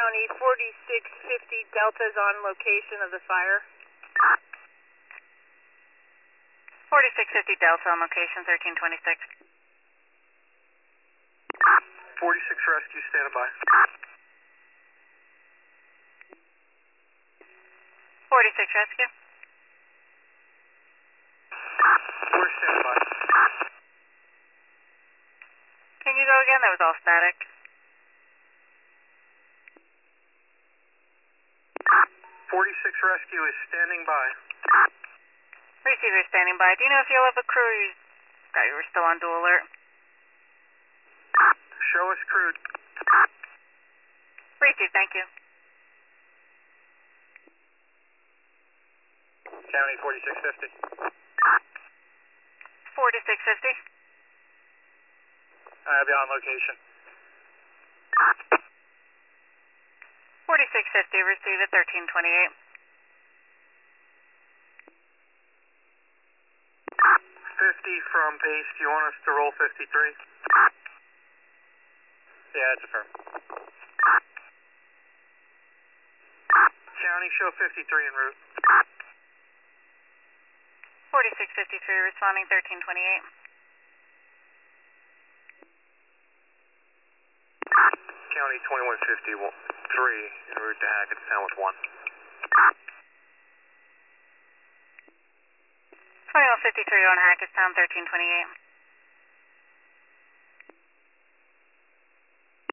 County 4650 Delta's on location of the fire. 4650 Delta on location, 1326. 46 rescue, standing by. 46 rescue. We're standing by. Can you go again? That was all static. 46 rescue is standing by. Receiver standing by. Do you know if you'll have a crew? You were still on dual alert. Show us crude. Receive, thank you. County 4650. 4650. I'll be on location. 4650, receive at 1328. 50 from base. Do you want us to roll 53? Yeah, it's affirmed. County, show 53 en route. 4653, responding 1328. County 2153 en route to Hackettstown with 1. 2153 on Hackettstown, 1328.